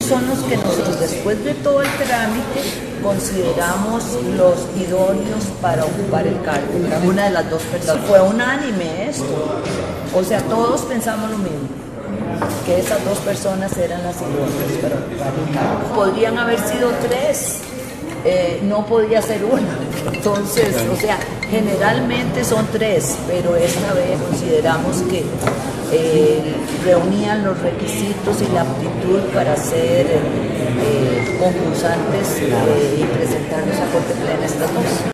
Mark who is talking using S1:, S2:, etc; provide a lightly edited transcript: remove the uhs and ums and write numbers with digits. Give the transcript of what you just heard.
S1: son los que nosotros, después de todo el trámite, consideramos los idóneos para ocupar el cargo. Una de las dos personas. Fue unánime esto. O sea, todos pensamos lo mismo, que esas dos personas eran las idóneas para ocupar el cargo. Podrían haber sido tres, no podía ser una. Entonces, o sea, generalmente son tres, pero esta vez consideramos que reunían los requisitos y la aptitud para ser concursantes y presentarnos a Corte Plena estas dos.